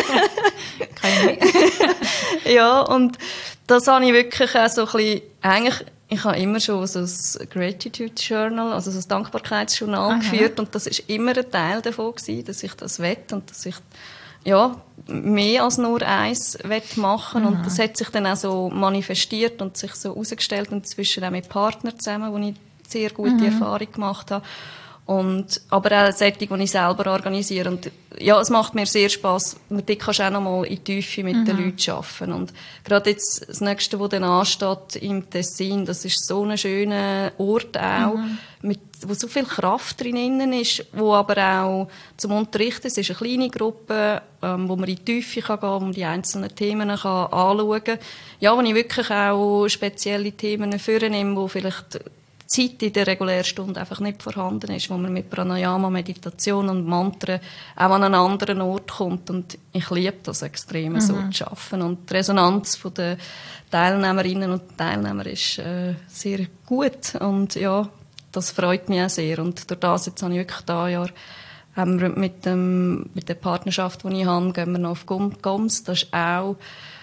Kann ich ja, und das habe ich wirklich auch so ein bisschen, eigentlich, ich habe immer schon so ein Gratitude Journal, also so ein Dankbarkeitsjournal Aha. geführt und das ist immer ein Teil davon gewesen, dass ich das wette und dass ich ja, mehr als nur eins machen mhm. und das hat sich dann auch so manifestiert und sich so herausgestellt und inzwischen auch mit Partnern zusammen, wo ich sehr gute mhm. Erfahrung gemacht habe. Und, aber auch Sättig, die ich selber organisiere. Und, ja, es macht mir sehr Spass. Und dort kannst du auch noch mal in die Tiefe mit mhm. den Leuten arbeiten. Und gerade jetzt, das Nächste, was dann ansteht im Tessin, das ist so ein schöner Ort auch, mhm. mit, wo so viel Kraft drin ist, wo aber auch zum Unterrichten, es ist eine kleine Gruppe, ähm, wo man in die Tiefe kann gehen, wo man die einzelnen Themen kann anschauen kann. Ja, wo ich wirklich auch spezielle Themen vornehme, wo vielleicht Zeit in der regulären Stunde einfach nicht vorhanden ist, wo man mit Pranayama, Meditation und Mantren auch an einen anderen Ort kommt. Und ich liebe das extrem, mhm. so zu arbeiten. Und die Resonanz der Teilnehmerinnen und Teilnehmer ist äh, sehr gut. Und ja, das freut mich auch sehr. Und durch das jetzt habe ich wirklich dieses Jahr haben wir mit, dem, mit der Partnerschaft, die ich habe, gehen wir noch auf Goms. Das ist auch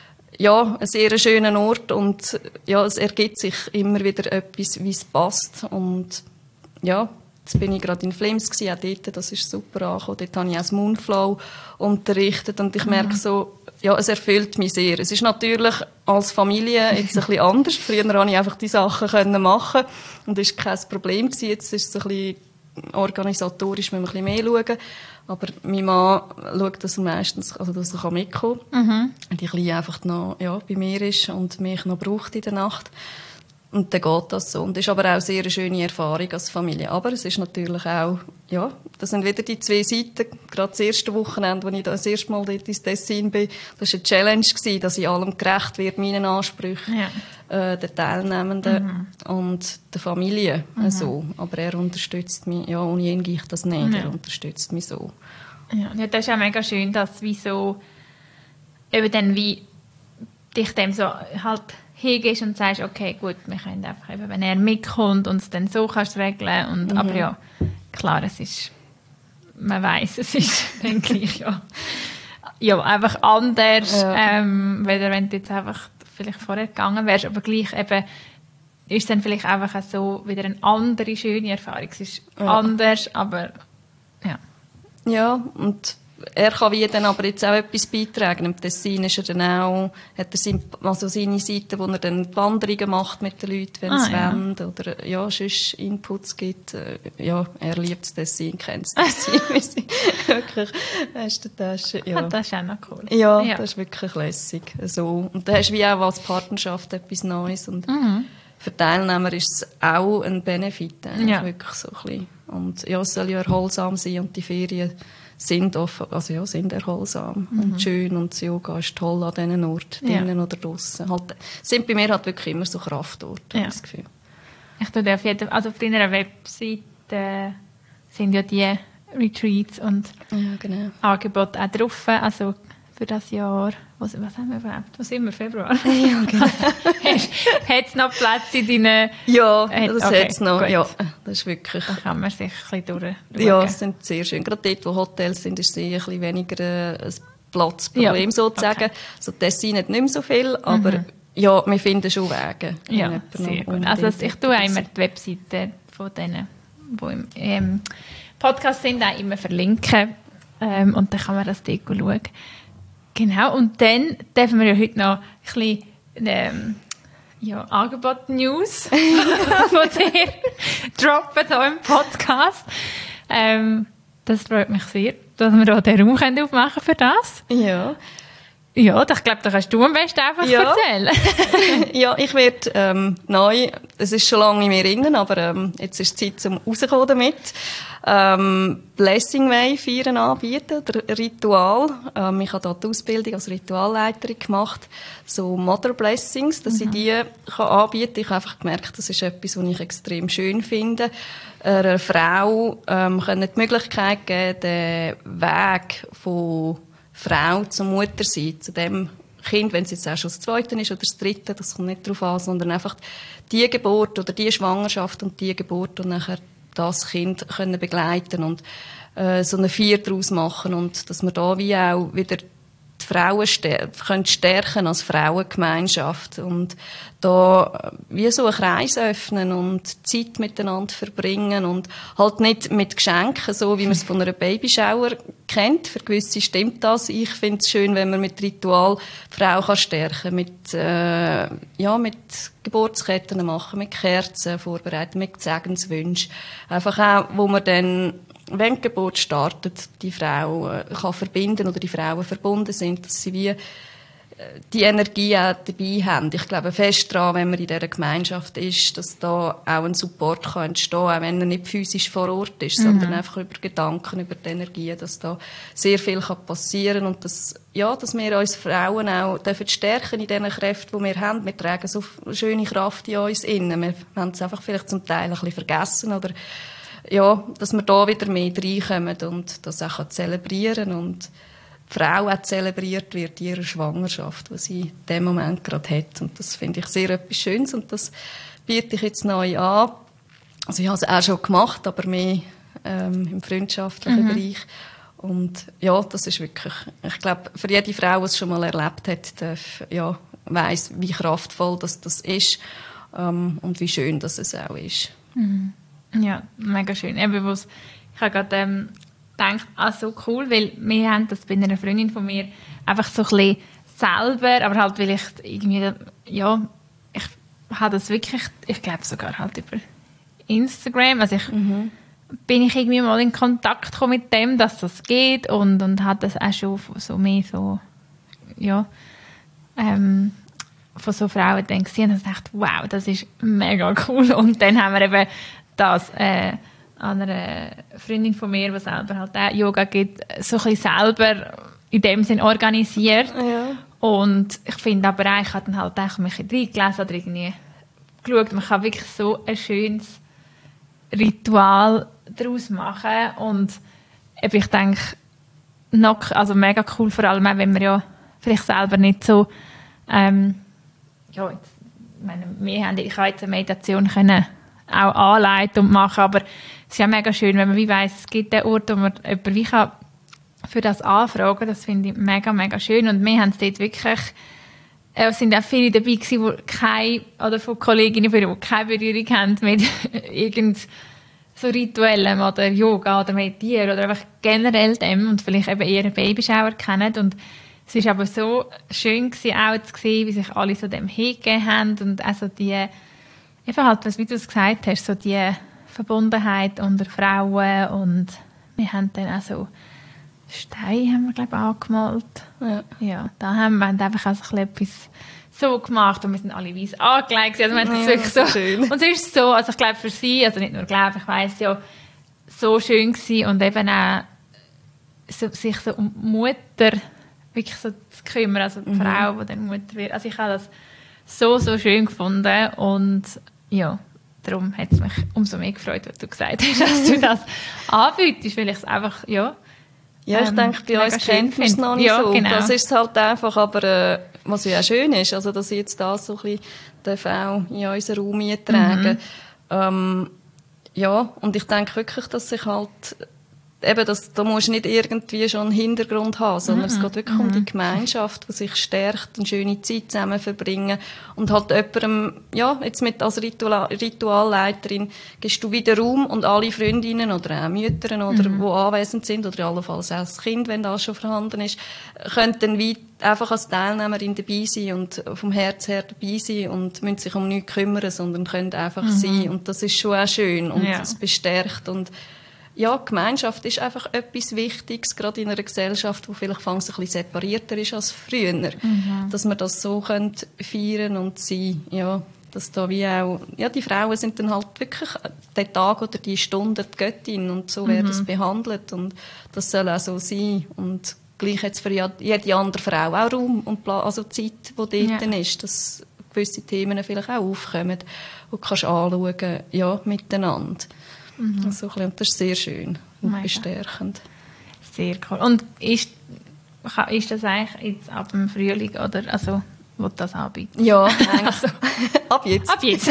ja, ein sehr schöner Ort und ja, es ergibt sich immer wieder etwas, wie es passt. Und ja, jetzt bin ich gerade in Flims gewesen, auch dort, das ist super angekommen. Dort habe ich auch das Moonflow unterrichtet und ich merke so, ja, es erfüllt mich sehr. Es ist natürlich als Familie jetzt ein bisschen anders. Früher konnte ich einfach die Sachen machen und das war kein Problem gewesen. Jetzt ist es ein bisschen organisatorisch, müssen wir ein bisschen mehr schauen. Aber mein Mann schaut, dass er meistens, also dass er mitkommen kann. Mhm. Und die Kleine einfach noch, ja, bei mir ist und mich noch braucht in der Nacht. Und dann geht das so. Und das ist aber auch eine sehr schöne Erfahrung als Familie. Aber es ist natürlich auch, ja, das sind wieder die zwei Seiten. Gerade das erste Wochenende, als ich das erste Mal dort ins Tessin bin, das war eine Challenge gewesen, dass ich allem gerecht werde, meinen Ansprüchen, ja. äh, der Teilnehmenden mhm. und der Familie. Mhm. So. Aber er unterstützt mich, ja, ohne ihn gehe ich das nicht. Ja. Er unterstützt mich so. Ja, ja, das ist auch mega schön, dass wie so, eben dann wie dich dem so halt hingehst und sagst, okay, gut, wir können einfach eben, wenn er mitkommt und es dann so kannst regeln und mhm. aber ja, klar, es ist, man weiss, es ist dann gleich ja, ja einfach anders, ja. Ähm, weder wenn du jetzt einfach vielleicht vorher gegangen wärst, aber gleich eben ist es dann vielleicht einfach auch so wieder eine andere schöne Erfahrung. Es ist ja. anders, aber ja. Ja, und er kann wie dann aber jetzt auch etwas beitragen. Im Tessin ist er dann auch, hat er seine, also seine Seite, wo er dann Wanderungen macht mit den Leuten, wenn ah, es ja. wollen, oder ja, sonst Inputs gibt. Ja, er liebt das Tessin, kennt das Tessin. Wirklich, das ist, das, ist, ja. das ist auch noch cool. Ja, ja, das ist wirklich lässig. So. Und da hast du wie auch als Partnerschaft etwas Neues. Und mhm. für die Teilnehmer ist es auch ein Benefit. Ja. Wirklich so ein bisschen. Und ja, es soll ja erholsam sein und die Ferien sind offen, also ja, sind erholsam mhm. und schön und das Yoga ist toll an diesen Orten, ja. drinnen oder draussen. Halt, sind bei mir halt wirklich immer so Kraftorte, ja. habe ich das Gefühl. Ich tue auf jeden, also auf deiner Webseite sind ja die Retreats und ja, genau. Angebote auch drauf, also für das Jahr. Was, was haben wir überhaupt? Was sind wir? Februar? Ja, genau. Hat es noch Platz in deinen... Ja, das okay, hat es noch. Ja, das ist wirklich... Da kann man sich ein bisschen durchschauen. Ja, es sind sehr schön. Gerade dort, wo Hotels sind, ist es ein bisschen weniger ein Platzproblem, ja. sozusagen. Okay. So Tessin hat nicht mehr so viel, aber mhm. ja, wir finden schon Wege. Ja, sehr gut. Also ich tue auch immer die Webseite von denen, die im ähm, Podcast sind, auch immer verlinken. Ähm, und dann kann man das dort schauen. Genau, und dann dürfen wir ja heute noch ein bisschen ähm, ja, Angebot-News von dir droppen hier im Podcast. Ähm, das freut mich sehr, dass wir hier den Raum aufmachen können für das. Ja. Ja, ich glaube, da kannst du am besten einfach ja. erzählen. Ja, ich werde ähm, neu, es ist schon lange in mir drin, aber ähm, jetzt ist die Zeit, um rauszukommen damit. Ähm, Blessing Way feiern anbieten, der Ritual. Ähm, ich habe dort die Ausbildung als Ritualleiterin gemacht, so Mother Blessings, dass mhm. ich die kann anbieten kann. Ich habe einfach gemerkt, das ist etwas, was ich extrem schön finde. Einer Frau ähm, können die Möglichkeit geben, den Weg von Frau zur Mutter sein, zu dem Kind, wenn es jetzt auch schon das Zweite ist oder das Dritte, das kommt nicht darauf an, sondern einfach die Geburt oder die Schwangerschaft und die Geburt und nachher das Kind können begleiten und äh, so eine Feier daraus machen und dass wir da wie auch wieder die Frauen stär- können stärken als Frauengemeinschaft und da wie so einen Kreis öffnen und Zeit miteinander verbringen und halt nicht mit Geschenken, so wie man es von einer Babyschauer kennt. Für gewisse stimmt das. Ich finde es schön, wenn man mit Ritual die Frau kann stärken, mit äh, ja mit Geburtsketten machen, mit Kerzen vorbereiten, mit Segenswünschen. Einfach auch, wo man dann, wenn die Geburt startet, die Frau äh, kann verbinden oder die Frauen verbunden sind, dass sie wie die Energie auch dabei haben. Ich glaube fest daran, wenn man in dieser Gemeinschaft ist, dass da auch ein Support kann entstehen kann, auch wenn er nicht physisch vor Ort ist, mhm. sondern einfach über Gedanken, über die Energie, dass da sehr viel passieren kann und dass, ja, dass wir uns Frauen auch dürfen stärken in diesen Kräften, die wir haben. Wir tragen so schöne Kraft in uns innen. Wir haben es einfach vielleicht zum Teil ein bisschen vergessen oder ja, dass wir da wieder mehr reinkommen und das auch zelebrieren und die Frau auch zelebriert wird in ihrer Schwangerschaft, die sie in dem Moment gerade hat. Und das finde ich sehr etwas Schönes und das biete ich jetzt neu an. Also ich habe es auch schon gemacht, aber mehr ähm, im freundschaftlichen mhm. Bereich. Und ja, das ist wirklich, ich glaube, für jede Frau, die es schon mal erlebt hat, darf, ja, weiss, wie kraftvoll das, das ist ähm, und wie schön das es auch ist. Mhm. Ja, mega schön. Eben, was, ich habe gerade ähm, gedacht, ah, so cool, weil wir haben das bei einer Freundin von mir einfach so ein bisschen selber, aber halt, weil ich irgendwie, ja, ich habe das wirklich, ich glaube sogar halt über Instagram, also ich mhm. bin ich irgendwie mal in Kontakt gekommen mit dem, dass das geht und, und hat das auch schon so mehr so, ja, ähm, von so Frauen dann gesehen und dachte, wow, das ist mega cool. Und dann haben wir eben das äh, an einer Freundin von mir, die selber halt auch Yoga gibt, so ein bisschen selber in dem Sinn organisiert. Ja. Und ich finde aber auch, ich habe dann halt auch mich reingelesen oder irgendwie geschaut, man kann wirklich so ein schönes Ritual daraus machen und eben, ich denke, noch, also mega cool, vor allem auch, wenn man ja vielleicht selber nicht so ähm, ja, jetzt, ich meine, wir haben, ich habe jetzt eine Meditation können auch anleiten und machen, aber es ist ja mega schön, wenn man wie weiss, es gibt einen Ort, wo man jemanden wie kann für das anfragen, das finde ich mega, mega schön und wir haben es dort wirklich, es sind auch viele dabei gewesen, die keine, oder von Kolleginnen, die keine Berührung haben mit irgend so Rituellem oder Yoga oder Meditieren oder einfach generell dem und vielleicht eben eher einen Babyshower kennen und es war aber so schön gewesen, auch zu sehen, wie sich alle so dem hingegeben haben und also die, eben halt, wie du es gesagt hast, so die Verbundenheit unter Frauen und wir haben dann auch so Steine, haben wir, glaube ich, angemalt. Ja. Ja, da haben wir einfach auch so etwas so gemacht und wir sind alle weiss angelegt. Also wir haben das ja, wirklich so, schön. und es ist so, also ich glaube für sie, also nicht nur glaube, ich weiss ja, so schön gewesen und eben auch so, sich so um Mutter wirklich so zu kümmern, also die mhm. Frau, die dann Mutter wird. Also ich habe das so, so schön gefunden und ja, darum hat es mich umso mehr gefreut, was du gesagt hast, dass du das anbietest, weil ich es einfach, ja... Ja, ich ähm, denke, bei uns kennt man es noch nicht ja, so. Genau. Das ist halt einfach, aber äh, was ja auch schön ist, also dass ich jetzt das so ein bisschen auch in unseren Raum eintragen. Mhm. Ähm, ja, und ich denke wirklich, dass sich halt eben, das, da musst du nicht irgendwie schon einen Hintergrund haben, sondern mhm. es geht wirklich mhm. um die Gemeinschaft, die sich stärkt, eine schöne Zeit zusammen verbringen und halt jemandem, ja, jetzt mit als Ritual, Ritualleiterin gibst du wieder Raum und alle Freundinnen oder auch Mütter oder mhm. die anwesend sind oder allenfalls auch das Kind, wenn das schon vorhanden ist, können dann wie einfach als Teilnehmerin dabei sein und vom Herz her dabei sein und müssen sich um nichts kümmern, sondern können einfach mhm. sein und das ist schon auch schön und es ja. bestärkt und ja, Gemeinschaft ist einfach etwas Wichtiges, gerade in einer Gesellschaft, die vielleicht ein bisschen separierter ist als früher. Mhm. Dass wir das so können feiern und sein, ja, dass da wie auch, ja, die Frauen sind dann halt wirklich den Tag oder die Stunde die Göttin und so mhm. werden es behandelt und das soll auch so sein und gleich jetzt für jede andere Frau auch Raum und Pla- also Zeit, die dort ja. ist, dass gewisse Themen vielleicht auch aufkommen und du kannst anschauen, ja, miteinander. Mhm. Also, und das ist sehr schön und Mega. bestärkend. Sehr cool. Und ist, ist das eigentlich jetzt ab dem Frühling oder also, wo du das anbietest? Ja, also, ab jetzt. Ab jetzt.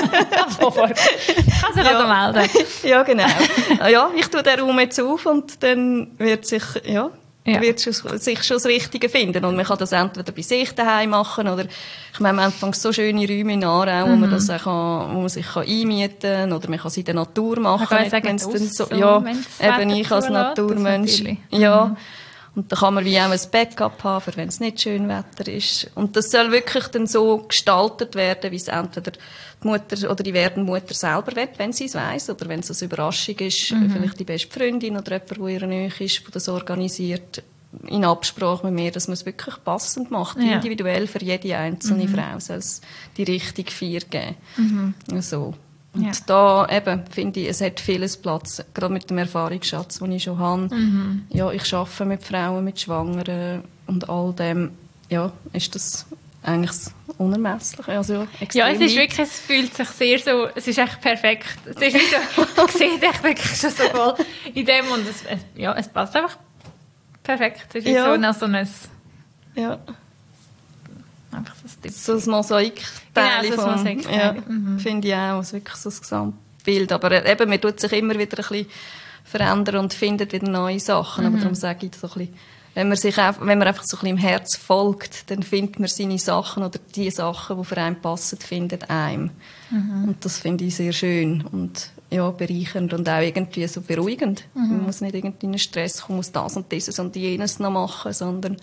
Ab sofort. Kannst du ja. also melden. Ja, genau. Ja, ich tue den Raum jetzt auf und dann wird sich, ja, Ja. Man wird sich schon das Richtige finden. Und man kann das entweder bei sich daheim machen oder, ich meine, am Anfang so schöne Räume in Aarau, mhm. wo man das auch kann, wo man sich kann einmieten kann oder man kann es in der Natur machen. Man kann sagen, dann so, so, ja, eben ich als Naturmensch. Ja. Mhm. Und da kann man wie auch ein Backup haben, für wenn es nicht schön Wetter ist. Und das soll wirklich dann so gestaltet werden, wie es entweder die Mutter oder die werdende Mutter selber will, wenn sie es weiss, oder wenn es eine Überraschung ist, mhm. vielleicht die beste Freundin oder jemand, der ihr nahe ist, der das organisiert, in Absprache mit mir, dass man es wirklich passend macht, ja. individuell für jede einzelne mhm. Frau soll es die richtige Feier geben. Mhm. So. Und ja. da eben, finde ich, es hat vieles Platz, gerade mit dem Erfahrungsschatz, den ich schon habe. Mhm. Ja, ich arbeite mit Frauen, mit Schwangeren und all dem, ja, ist das eigentlich unermesslich. Also ja, es ist wirklich, es fühlt sich sehr so, es ist echt perfekt. Es ist nicht so, man sieht echt wirklich schon so voll in dem und es, es, ja, es passt einfach perfekt. Es ist ja. so, nach so ein... Ja. Einfach so ein Mosaikteil genau, so von, Mosaik ja, mhm. finde ich auch, also wirklich so ein Gesamtbild. Aber eben, man tut sich immer wieder ein bisschen verändern und findet wieder neue Sachen. Mhm. Aber darum sage ich so ein bisschen, wenn man sich auch, wenn man einfach so ein bisschen im Herz folgt, dann findet man seine Sachen oder die Sachen, die für einen passen, findet einem. Mhm. Und das finde ich sehr schön und ja, bereichernd und auch irgendwie so beruhigend. Mhm. Man muss nicht irgendwie in einen Stress kommen, muss das und dieses und jenes noch machen, sondern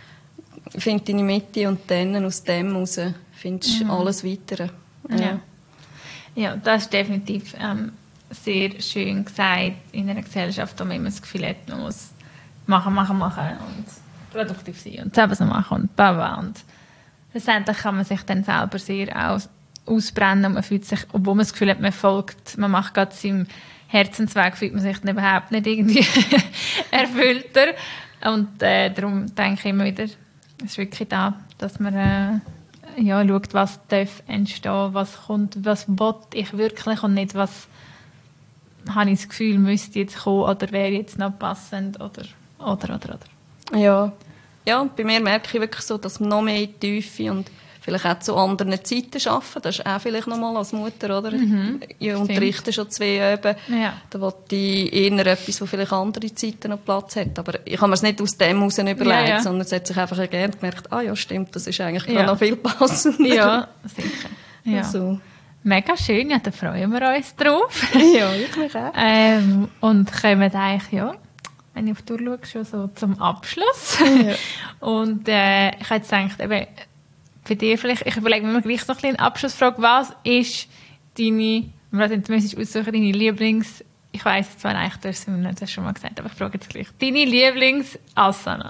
finde deine Mitte und dann aus dem heraus findest du mhm. alles Weitere. Ja. Ja. ja, das ist definitiv ähm, sehr schön gesagt in einer Gesellschaft, wo man immer das Gefühl hat, man muss machen, machen, machen und produktiv sein und selber so machen und bla und letztendlich kann man sich dann selber sehr aus, ausbrennen und man fühlt sich, obwohl man das Gefühl hat, man folgt, man macht gerade seinem Herzensweg, fühlt man sich dann überhaupt nicht irgendwie erfüllter und äh, darum denke ich immer wieder, es ist wirklich da, dass man äh, ja, schaut, was darf entstehen, was kommt, was will ich wirklich und nicht, was habe ich das Gefühl, müsste jetzt kommen oder wäre jetzt noch passend oder, oder, oder, oder. Ja. Ja, und bei mir merke ich wirklich so, dass man noch mehr in die Tiefe und vielleicht auch zu anderen Zeiten arbeiten. Das ist auch vielleicht noch mal als Mutter, oder? Mhm. Ich unterrichte schon zwei Üben. Ja. Da wollte ich eher etwas, wo vielleicht andere Zeiten noch Platz hat. Aber ich habe mir es nicht aus dem heraus überlegt, ja, ja. sondern es hat sich einfach ergänzt gemerkt, ah ja, stimmt, das ist eigentlich ja. noch viel passender. Ja, sicher. Ja. Also. Mega schön, ja, da freuen wir uns drauf. Ja, ich mich auch. ähm, und kommen eigentlich, ja, wenn ich auf die Uhr schaue, schon so zum Abschluss. Ja. Und äh, ich habe jetzt gedacht, eben, bei dir vielleicht, ich überlege mir gleich noch eine Abschlussfrage, was ist deine, du müsstest aussuchen, deine Lieblings, ich weiss es zwar eigentlich, du hast es schon mal gesagt, aber ich frage jetzt gleich, deine Lieblings-Asana?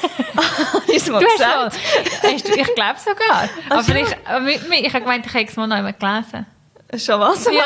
Ist mal gesagt? Hast du, ich glaube sogar. Ach, aber ich, ich, ich habe gemeint, ich habe es mal noch einmal gelesen. Schon was? Ja.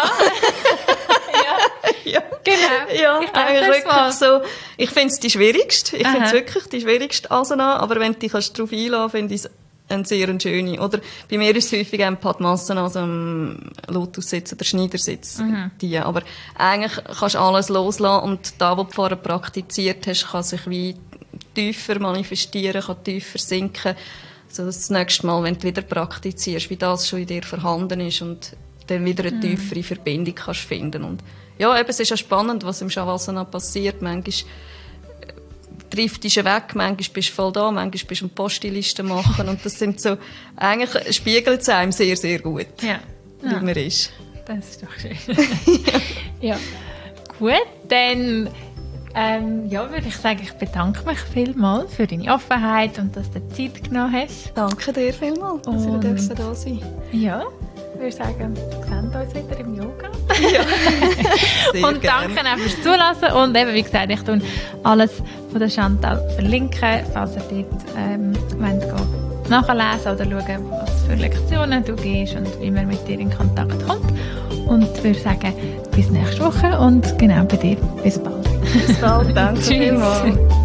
ja. Genau. Ja, ich eigentlich wirklich mal. So, ich finde es die schwierigste. Ich finde es wirklich die schwierigste Asana, aber wenn du dich darauf einlassen kannst, finde ich es eine sehr schöne. Oder bei mir ist es häufig ein Padmasana, also ein Lotussitz oder Schneidersitz. Mhm. Die. Aber eigentlich kannst du alles loslassen und da, was du vorher praktiziert hast, kann sich wie tiefer manifestieren, kann tiefer sinken. Also das nächste Mal, wenn du wieder praktizierst, wie das schon in dir vorhanden ist und dann wieder eine tiefere mhm. Verbindung kannst finden. Und ja, eben, es ist ja spannend, was im Shavasana passiert. Manchmal trifft dich weg, manchmal bist du voll da, manchmal bist du eine Postliste machen und das sind so, eigentlich spiegelt es einem sehr, sehr gut, ja. wie ja. man ist. Das ist doch schön. ja. Gut, dann ähm, ja, würde ich sagen, ich bedanke mich vielmals für deine Offenheit und dass du Zeit genommen hast. Danke dir vielmals, dass ihr da da sein. Ja. Ich würde sagen, wir sehen uns wieder im Yoga. Ja. Und danke auch fürs Zulassen. Und eben, wie gesagt, ich tue alles von der Chantal verlinken, falls ihr dort ähm, wollt, nachlesen oder schauen, was für Lektionen du gibst und wie man mit dir in Kontakt kommt. Und ich würde sagen, bis nächste Woche und genau bei dir, bis bald. Bis bald, danke vielmals.